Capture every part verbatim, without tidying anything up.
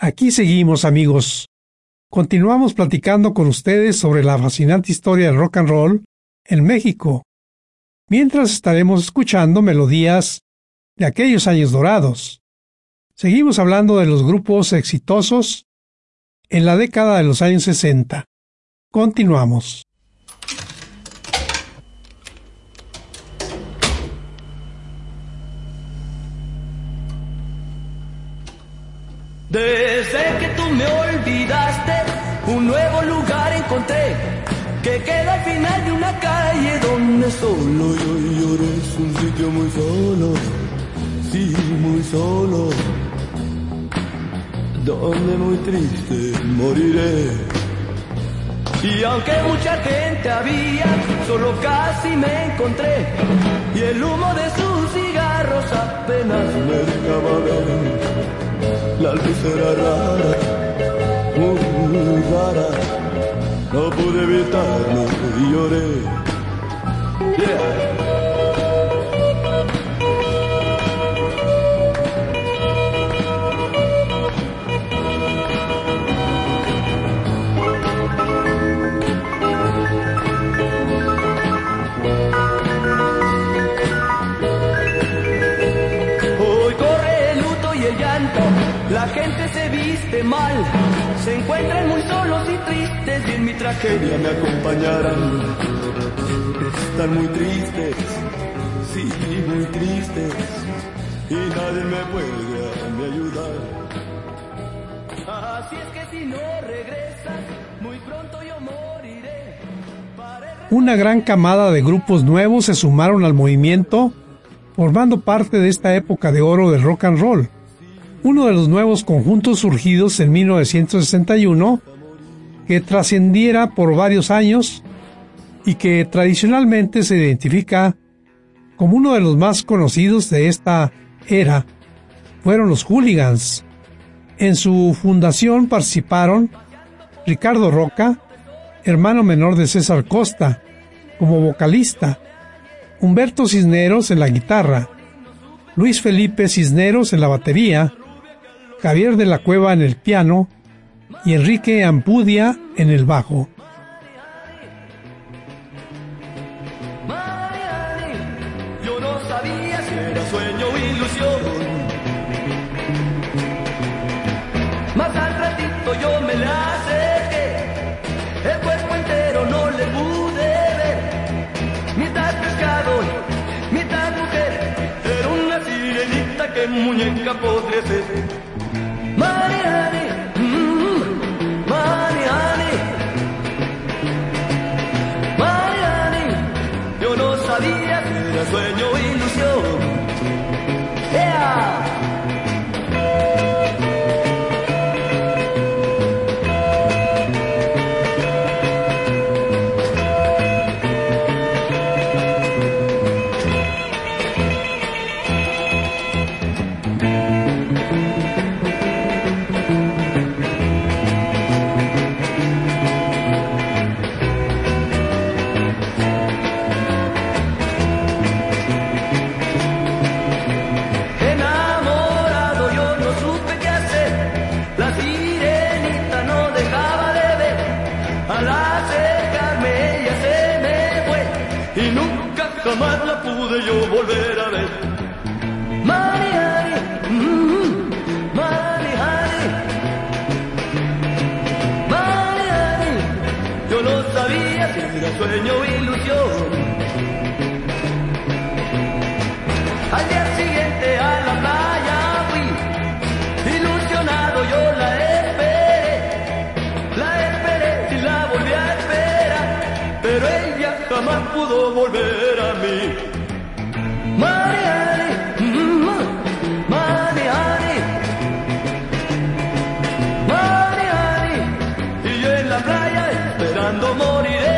Aquí seguimos, amigos. Continuamos platicando con ustedes sobre la fascinante historia del rock and roll en México, mientras estaremos escuchando melodías de aquellos años dorados. Seguimos hablando de los grupos exitosos en la década de los años sesenta. Continuamos. Desde que tú me olvidaste, un nuevo lugar encontré, que queda al final de una calle donde solo yo lloré. Es un sitio muy solo, sí, muy solo, donde muy triste moriré. Y aunque mucha gente había, solo casi me encontré, y el humo de sus cigarros apenas me dejaba ver. La luz era rara, muy rara, no pude evitarlo y lloré. Yeah. La gente se viste mal, se encuentran muy solos y tristes, y en mi tragedia me acompañarán. Están muy tristes, sí, muy tristes, y nadie me puede me ayudar. Así es que si no regresas, muy pronto yo moriré. Una gran camada de grupos nuevos se sumaron al movimiento, formando parte de esta época de oro del rock and roll. Uno de los nuevos conjuntos surgidos en mil novecientos sesenta y uno, que trascendiera por varios años y que tradicionalmente se identifica como uno de los más conocidos de esta era, fueron los Hooligans. En su fundación participaron Ricardo Roca, hermano menor de César Costa, como vocalista, Humberto Cisneros en la guitarra, Luis Felipe Cisneros en la batería, Javier de la Cueva en el piano y Enrique Ampudia en el bajo. Yo no sabía si era sueño o ilusión, más al ratito yo me la acerqué, el cuerpo entero no le pude ver, mitad pescado, mitad mujer, era una sirenita que muñeca podría ser. Money, honey, mm, money, honey, money, honey. Yo no sabía si era sueño o ilusión. Yeah. Jamás la pude yo volver a ver. Money, honey, mm, money, honey, money, honey. Yo no sabía si era sueño o ilusión. Al día siguiente a la playa fui, ilusionado yo la esperé, la esperé y la volví a esperar, pero ella jamás pudo volver a mí. Money, honey, mm, money, honey, money, honey, y yo en la playa esperando moriré.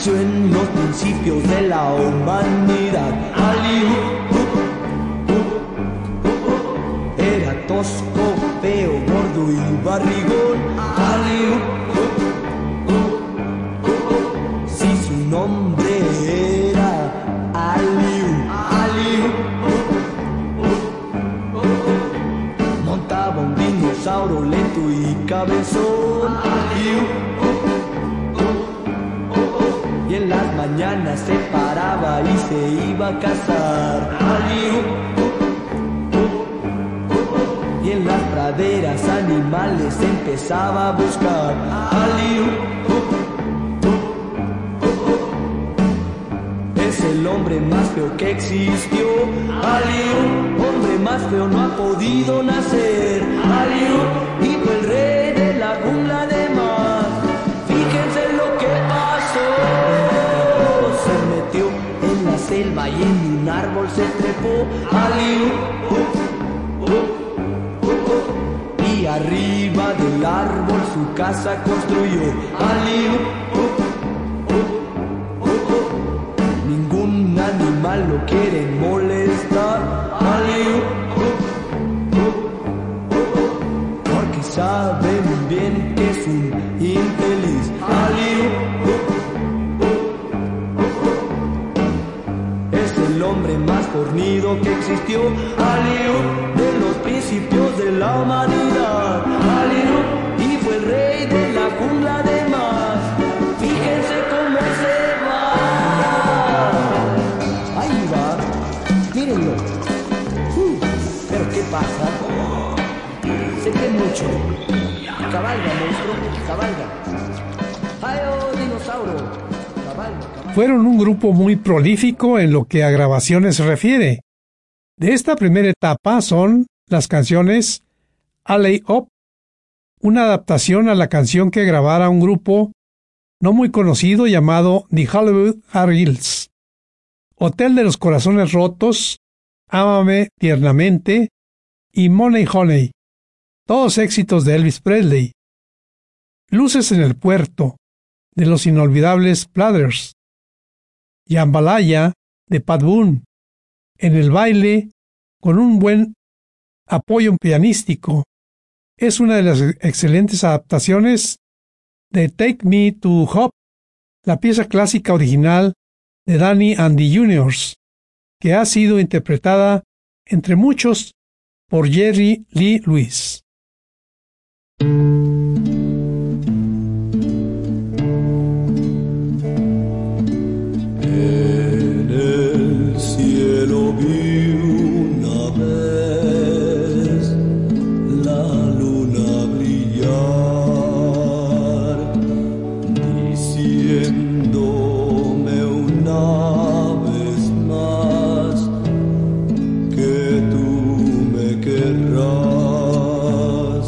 nació en los principios de la humanidad. Aliú, era tosco, feo, gordo y barrigón. Aliú, si su nombre era Aliú, Aliú, montaba un dinosaurio lento y cabezón. Aliú, y en las mañanas se paraba y se iba a cazar. Aliú, y en las praderas animales empezaba a buscar. Aliú, es el hombre más feo que existió. Aliú, hombre más feo no ha podido nacer. Aliú, y fue el rey de la jungla de mar. Fíjense lo que pasó. Se metió en la selva y en un árbol se trepó. Aliú, y arriba del árbol su casa construyó. Aliú, ningún animal lo quiere molestar. Aliú, porque saben bien que es un infeliz. Aliú, es el hombre más fornido que existió. Aliú, de los principios de la humanidad. Aliú, y fue el rey de la jungla de mar. Fíjense cómo se va. Ahí va, mírenlo. Uh, pero ¿qué pasa? Se cree mucho. Cabalga, monstruo, cabalga. ¡Ay, oh, dinosaurio! Cabalga, cabalga. Fueron un grupo muy prolífico en lo que a grabaciones se refiere. De esta primera etapa son las canciones Alley Up, una adaptación a la canción que grabara un grupo no muy conocido llamado The Hollywood Harriers, Hotel de los Corazones Rotos, Ámame Tiernamente y Money Honey, todos éxitos de Elvis Presley. Luces en el Puerto, de los inolvidables Platters. Jambalaya, de Pat Boone. En el baile, con un buen apoyo pianístico. Es una de las excelentes adaptaciones de Take Me to Hop, la pieza clásica original de Danny and the Juniors, que ha sido interpretada, entre muchos, por Jerry Lee Lewis. En el cielo vi una vez la luna brillar, diciéndome una vez más que tú me querrás.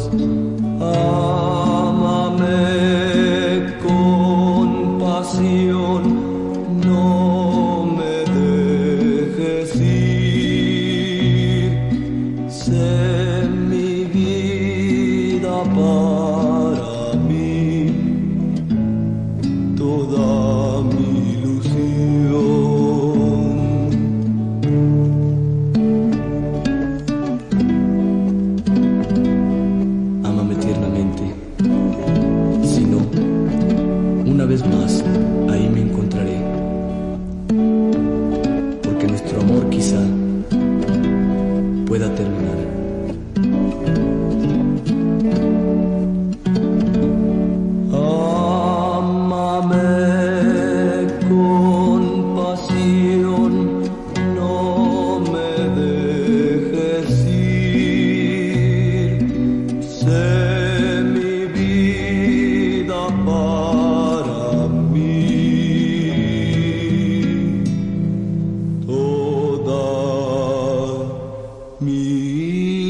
Ámame con pasión, no me dejes ir, sé mi vida para mí, toda mi ilusión. Ámame tiernamente, si no, una vez más ahí me encontraré, porque nuestro amor quizá pueda terminar. Ámame con pasión, no me dejes ir, sé mi vida para mí, toda mi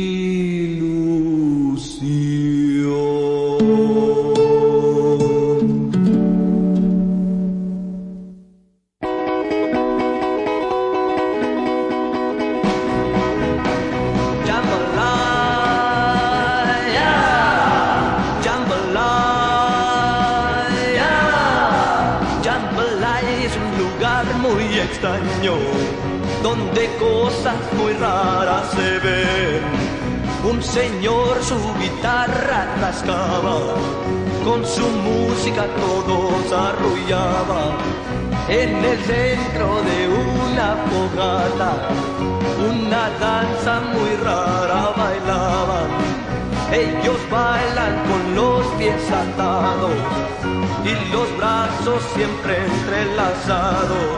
lugar muy extraño, donde cosas muy raras se ven. Un señor su guitarra rascaba, con su música todos arrullaba. En el centro de una fogata, una danza muy rara bailaban. Ellos bailan con los pies atados y los brazos siempre entrelazados.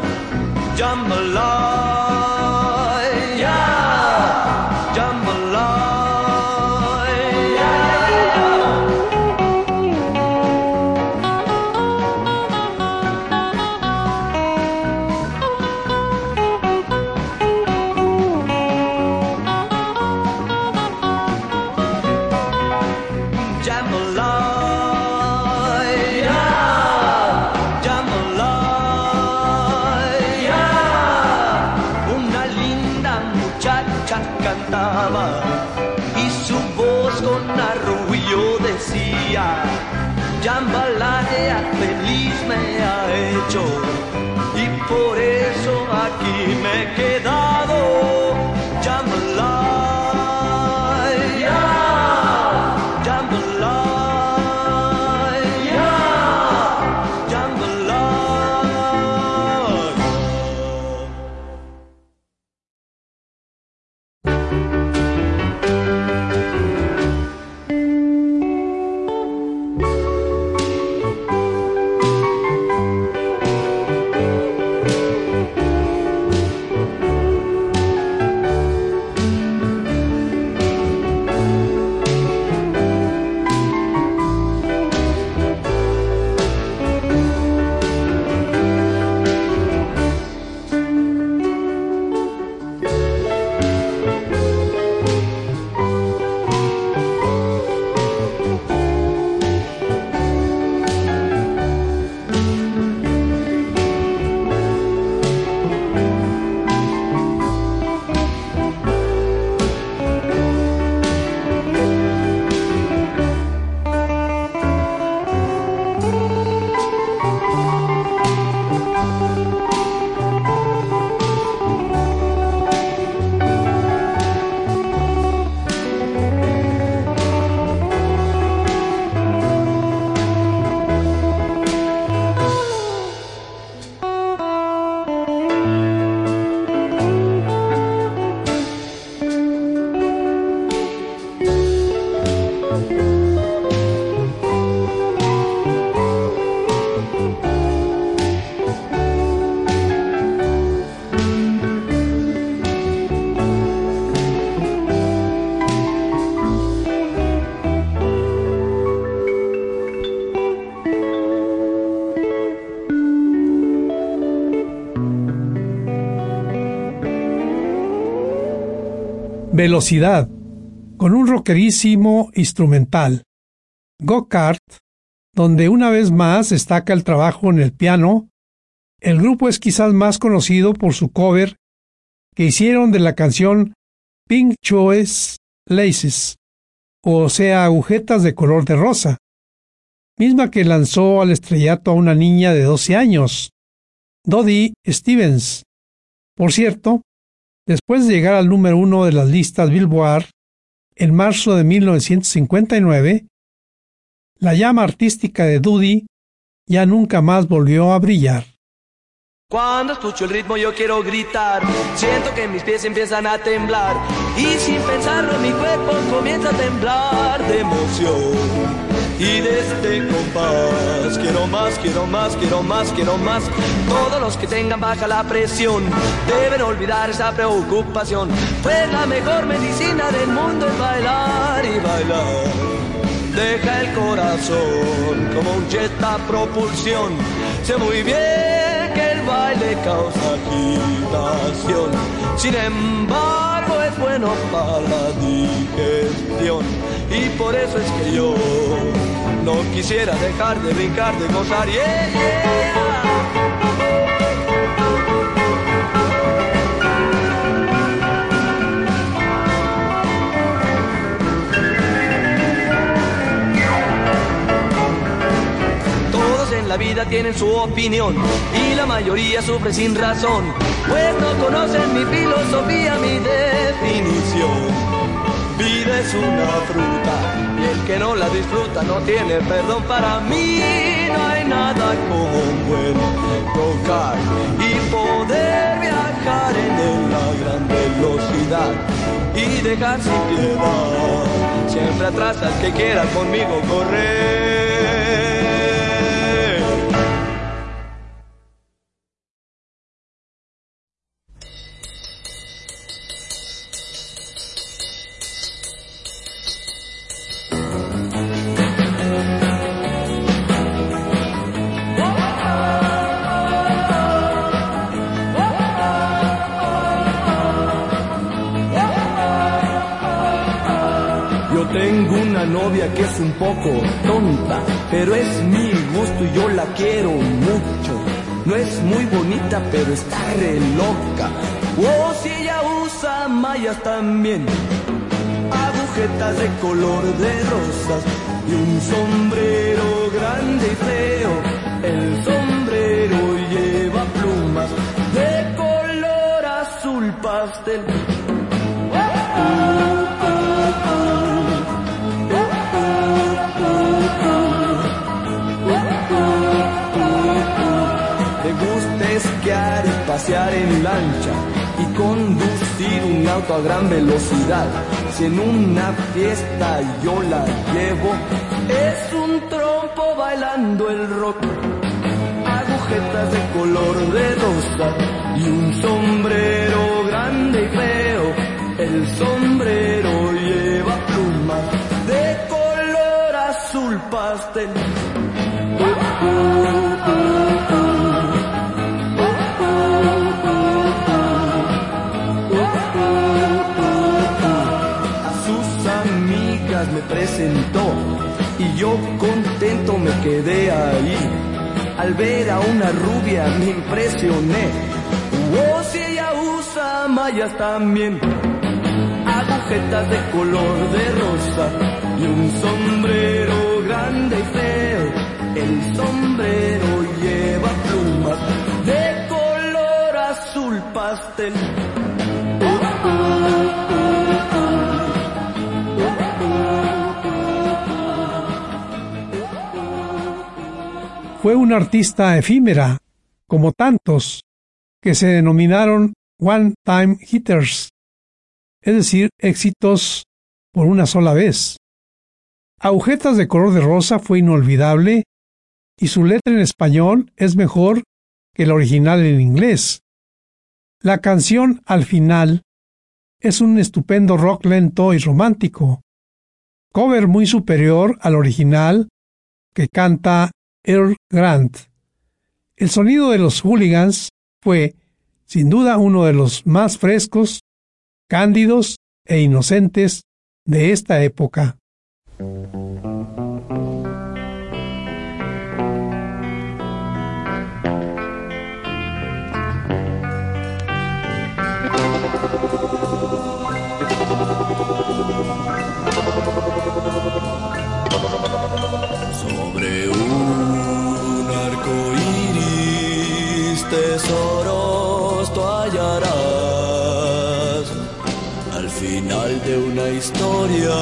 Jambalaya, jambalaya. Y su voz con arrullo decía: Jambalaya feliz me ha hecho, y por eso aquí me he quedado. Jambalaya, jambalaya, jambalaya. Velocidad, con un rockerísimo instrumental. Go-Kart, donde una vez más destaca el trabajo en el piano. El grupo es quizás más conocido por su cover que hicieron de la canción Pink Choice Laces, o sea, agujetas de color de rosa, misma que lanzó al estrellato a una niña de doce años, Dodie Stevens. Por cierto, después de llegar al número uno de las listas Billboard en marzo de mil novecientos cincuenta y nueve, la llama artística de Dodie ya nunca más volvió a brillar. Cuando escucho el ritmo yo quiero gritar, siento que mis pies empiezan a temblar y sin pensarlo mi cuerpo comienza a temblar de emoción. Y de este compás quiero más, quiero más, quiero más, quiero más. Todos los que tengan baja la presión deben olvidar esa preocupación, pues la mejor medicina del mundo es bailar y bailar. Deja el corazón como un jet a propulsión. Sé muy bien que el baile causa agitación, sin embargo es bueno para la digestión. Y por eso es que yo no quisiera dejar de brincar, de gozar. Yeah, yeah. en la vida tienen su opinión y la mayoría sufre sin razón, pues no conocen mi filosofía, mi definición. Vida es una fruta y el que no la disfruta no tiene perdón. Para mí no hay nada como un buen tocar y poder viajar en la gran velocidad y dejar sin piedad siempre atrás al que quiera conmigo correr. Tengo una novia que es un poco tonta, pero es mi gusto y yo la quiero mucho. No es muy bonita, pero está re loca. Oh, si ella usa mallas también, agujetas de color de rosas y un sombrero grande y feo. El sombrero lleva plumas de color azul pastel. Te gusta esquiar y pasear en lancha y conducir un auto a gran velocidad. Si en una fiesta yo la llevo, es un trompo bailando el rock. Agujetas de color de rosa y un sombrero grande y feo. El sombrero lleva plumas de color azul pastel. Me presentó y yo contento me quedé ahí. Al ver a una rubia me impresioné. Oh, si ella usa mallas también, agujetas de color de rosa y un sombrero grande y feo. El sombrero lleva plumas de color azul pastel. Uh, uh, uh, uh. Fue una artista efímera, como tantos, que se denominaron one-time hitters, es decir, éxitos por una sola vez. Agujetas de color de rosa fue inolvidable y su letra en español es mejor que la original en inglés. La canción Al final es un estupendo rock lento y romántico, cover muy superior al original que canta Earl Grant. El sonido de los Hooligans fue, sin duda, uno de los más frescos, cándidos e inocentes de esta época. Sobre un arco iris tesoros tú hallarás, al final de una historia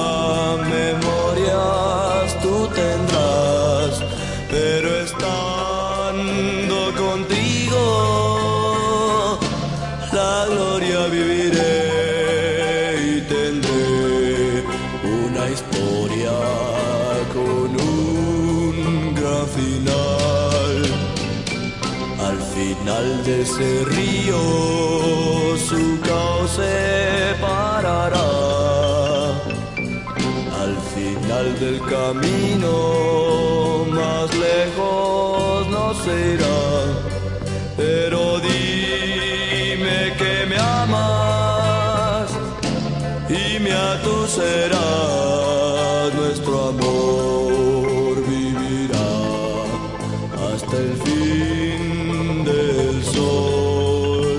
memorias tú tendrás, pero estando contigo la gloria viviré y tendré una historia con un gran final. Al final de ese río su cauce parará, al final del camino más lejos no se irá, pero dime que me amas y me a tú serás, nuestro amor vivirá hasta el fin del sol.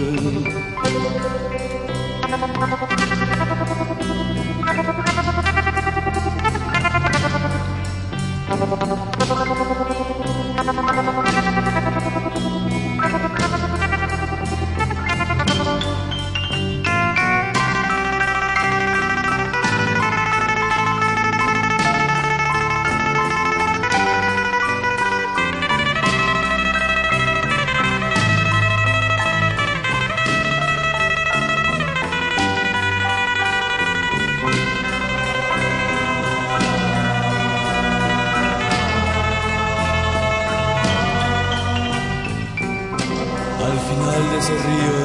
Ese río,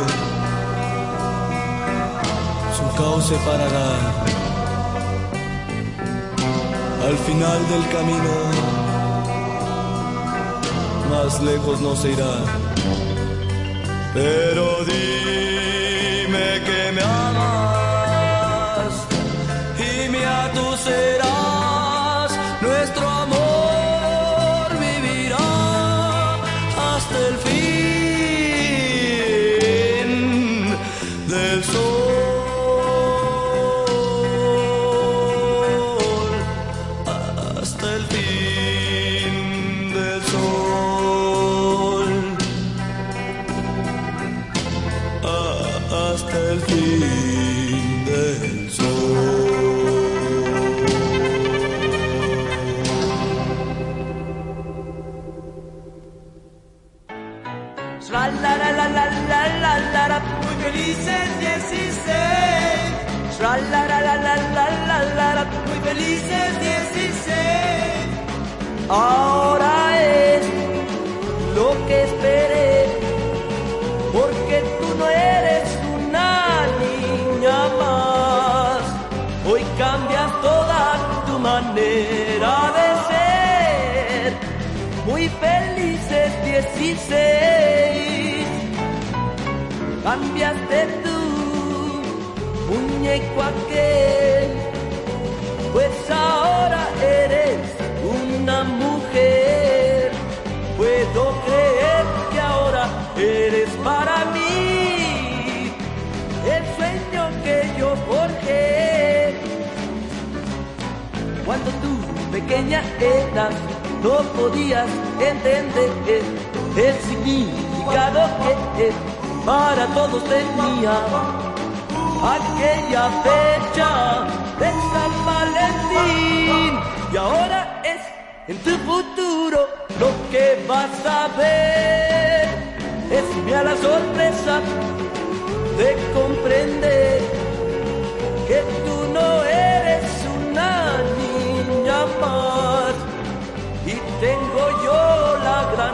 su cauce parará. Al final del camino, más lejos no se irá. Pero dime que me amas y me atucerás. Nuestro amor vivirá hasta el fin del sol, hasta el fin del sol, hasta el fin del sol. La la la la la la la la la. Felices dieciséis, la la la la la la la la, muy felices dieciséis. Ahora es lo que esperé, porque tú no eres una niña más. Hoy cambias toda tu manera de ser, muy felices dieciséis. Cambiaste tu muñeco aquel, pues ahora eres una mujer. Puedo creer que ahora eres para mí el sueño que yo forjé. Cuando tú pequeña eras, no podías entender el significado que es para todos tenía aquella fecha de San Valentín. Y ahora es en tu futuro lo que vas a ver. Es mía la sorpresa de comprender que tú no eres una niña más. Y tengo yo la gran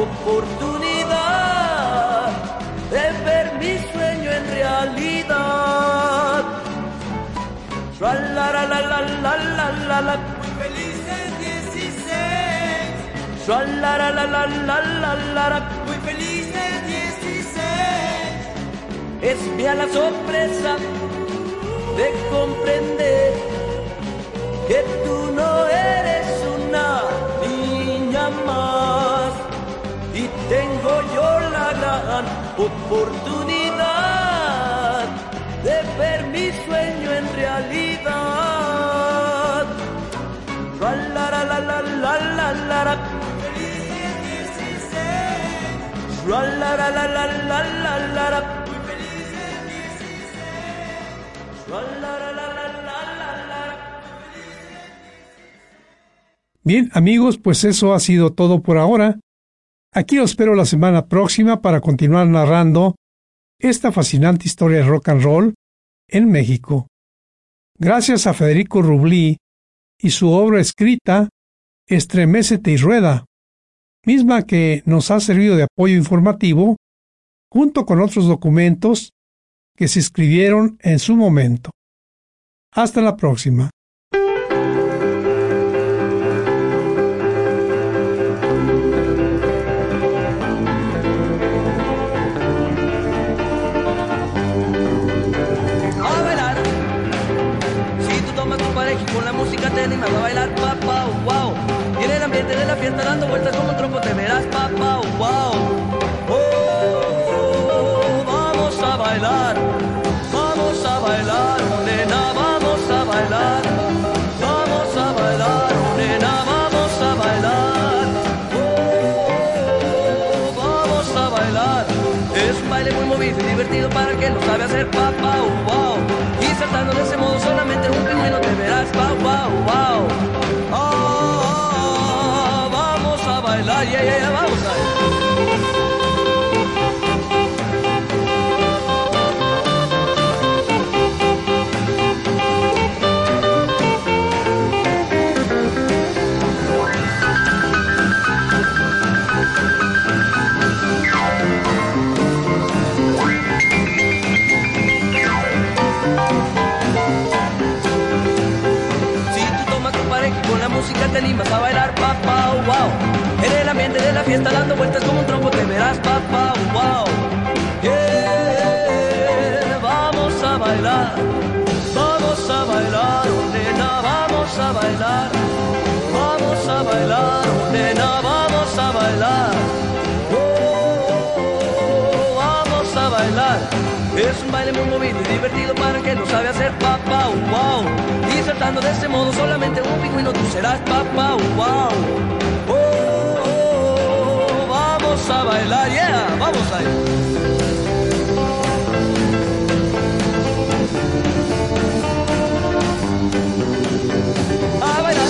oportunidad de ver mi sueño en realidad. La la la la la la la la la. Muy felices dieciséis. La la la la la la la la la. Muy felices dieciséis. Es mía la sorpresa de comprender que tú no eres una niña más. Y tengo yo la gran oportunidad de ver mi sueño en realidad. La la la la la la la la la. Felices dieciséis. La la la la la la la la la. Muy felices dieciséis. La la la la la la la la. Bien, amigos, pues eso ha sido todo por ahora. Aquí os espero la semana próxima para continuar narrando esta fascinante historia de rock and roll en México. Gracias a Federico Rublí y su obra escrita Estremécete y Rueda, misma que nos ha servido de apoyo informativo junto con otros documentos que se escribieron en su momento. Hasta la próxima. Con la música te animas a bailar, papá, wow. Y en el ambiente de la fiesta dando vueltas como un trompo te verás, papá, wow. Oh, vamos a bailar, vamos a bailar, nena, vamos a bailar, vamos a bailar, nena, vamos a bailar. Oh, que lo sabe hacer, pa, pa, wow. Y saltando de ese modo solamente un pingüino te verás, pa, pa, wow. Ah, vamos a bailar, yeah, yeah, vamos a bailar. Música te animas a bailar, pa, pa, wow. En el ambiente de la fiesta dando vueltas como un trompo te verás, pa, pa, wow. Yeah, vamos a bailar, vamos a bailar, oh, nena, vamos a bailar, vamos a bailar, oh, nena, vamos a bailar. Oh, vamos a bailar. Es un baile muy movido y divertido para el que lo sabe hacer, pa, pa, wow. Y saltando de ese modo solamente un pingüino tú serás, pa, pa, wow. Oh, oh, oh, vamos a bailar, yeah, vamos a ir. A bailar.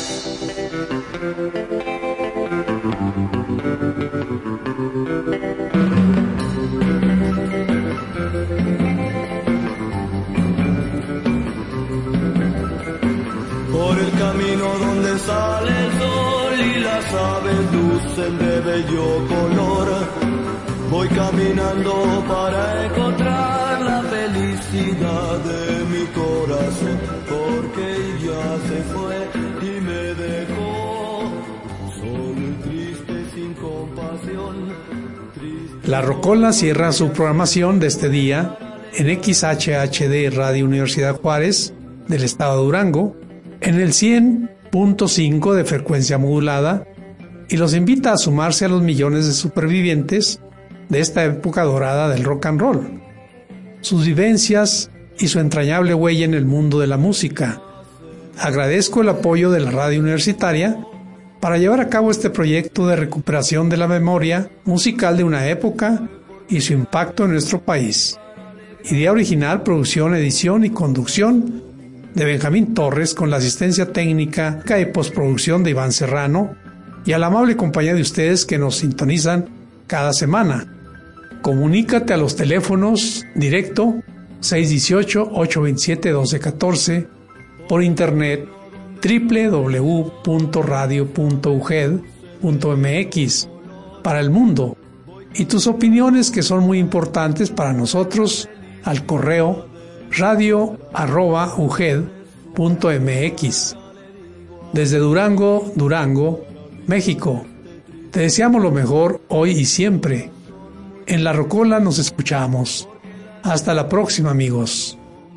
Por el camino donde sale el sol y las aves lucen de bello color, voy caminando para encontrar la felicidad de mi corazón, porque ella se fue y me dejó solo y triste, sin compasión. Triste. La Rocola cierra su programación de este día en X H H D Radio Universidad Juárez del estado de Durango, en el cien punto cinco de frecuencia modulada, y los invita a sumarse a los millones de supervivientes de esta época dorada del rock and roll, sus vivencias y su entrañable huella en el mundo de la música. Agradezco el apoyo de la radio universitaria para llevar a cabo este proyecto de recuperación de la memoria musical de una época y su impacto en nuestro país. Idea original, producción, edición y conducción de Benjamín Torres, con la asistencia técnica y postproducción de Iván Serrano, y a la amable compañía de ustedes que nos sintonizan cada semana. Comunícate a los teléfonos directo seis uno ocho, ocho dos siete, uno dos uno cuatro, por internet doble u doble u doble u punto radio punto u g e d punto m x para el mundo, y tus opiniones, que son muy importantes para nosotros, al correo radio arroba u g e d punto m x. Desde Durango, Durango, México, te deseamos lo mejor hoy y siempre. En La Rocola nos escuchamos. Hasta la próxima, amigos.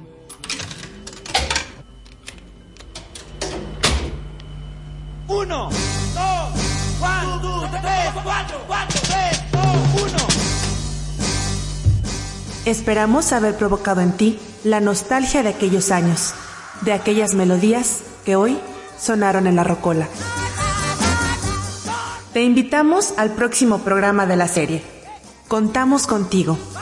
Uno, dos, cuatro, tres, cuatro, cuatro, tres, dos, uno. Esperamos haber provocado en ti la nostalgia de aquellos años, de aquellas melodías que hoy sonaron en La Rocola. Te invitamos al próximo programa de la serie. Contamos contigo.